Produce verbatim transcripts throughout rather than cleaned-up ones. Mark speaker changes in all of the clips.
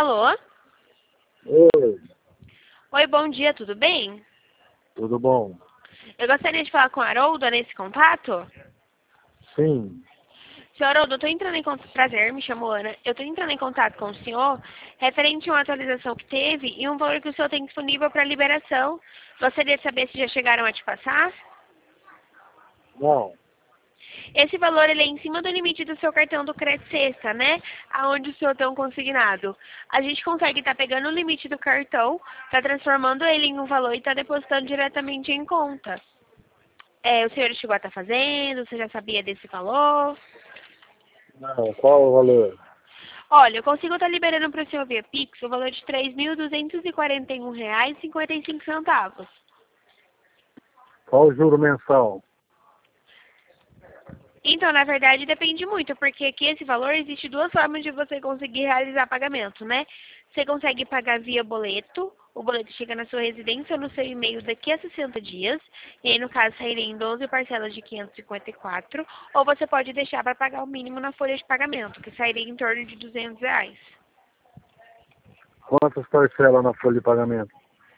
Speaker 1: Alô?
Speaker 2: Oi,
Speaker 1: Oi, bom dia, tudo bem?
Speaker 2: tudo bom?
Speaker 1: Eu gostaria de falar com a Haroldo nesse contato.
Speaker 2: Sim,
Speaker 1: Senhor Haroldo, eu estou entrando em contato... Prazer, me chamo Ana. Eu estou entrando em contato com o senhor referente a uma atualização que teve e um valor que o senhor tem disponível para liberação. Gostaria de saber se já chegaram a te passar.
Speaker 2: não,
Speaker 1: Esse valor ele é em cima do limite do seu cartão do crédito sexta, né? Aonde o senhor tem um consignado. A gente consegue estar pegando o limite do cartão, tá transformando ele em um valor e tá depositando diretamente em conta. É, o senhor chegou a estar fazendo? Você já sabia desse valor?
Speaker 2: não, qual o valor?
Speaker 1: Olha, eu consigo estar liberando para o senhor via Pix o valor de três mil duzentos e quarenta e um reais e cinquenta e cinco centavos.
Speaker 2: Qual o juro mensal?
Speaker 1: Então, na verdade, depende muito, porque aqui esse valor existe duas formas de você conseguir realizar pagamento, né? Você consegue pagar via boleto, o boleto chega na sua residência ou no seu e-mail daqui a sessenta dias, e aí no caso sairia em doze parcelas de quinhentos e cinquenta e quatro, ou você pode deixar para pagar o mínimo na folha de pagamento, que sairia em torno de duzentos reais.
Speaker 2: Quantas parcelas na folha de pagamento?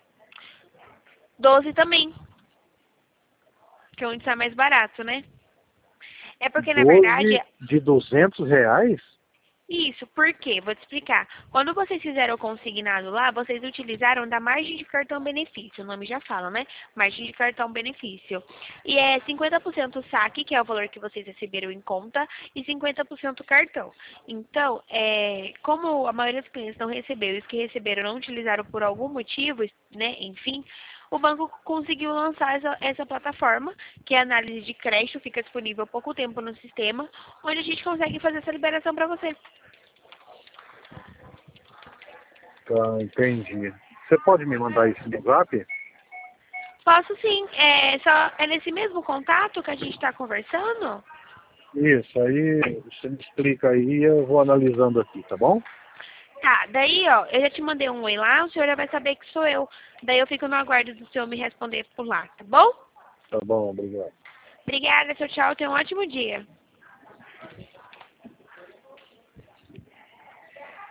Speaker 1: doze também, que é onde sai mais barato, né? É porque, na verdade,
Speaker 2: Doze de duzentos reais?
Speaker 1: isso, por quê? Vou te explicar. Quando vocês fizeram o consignado lá, vocês utilizaram da margem de cartão benefício, o nome já fala, né? Margem de cartão benefício. E é cinquenta por cento saque, que é o valor que vocês receberam em conta, e cinquenta por cento cartão. Então, é, como a maioria dos clientes não recebeu, e os que receberam não utilizaram por algum motivo, né? Enfim, o banco conseguiu lançar essa, essa plataforma, que é a análise de crédito, fica disponível há pouco tempo no sistema, onde a gente consegue fazer essa liberação para você.
Speaker 2: Tá, entendi. Você pode me mandar isso no zap?
Speaker 1: Posso sim. É, só, é nesse mesmo contato que a gente está conversando?
Speaker 2: Isso, aí você me explica aí e eu vou analisando aqui, tá bom?
Speaker 1: Tá, daí, ó, eu já te mandei um oi lá, o senhor já vai saber que sou eu. Daí eu fico no aguardo do senhor me responder por lá, tá bom?
Speaker 2: Tá bom, obrigado.
Speaker 1: Obrigada, seu tchau, tenha um ótimo dia.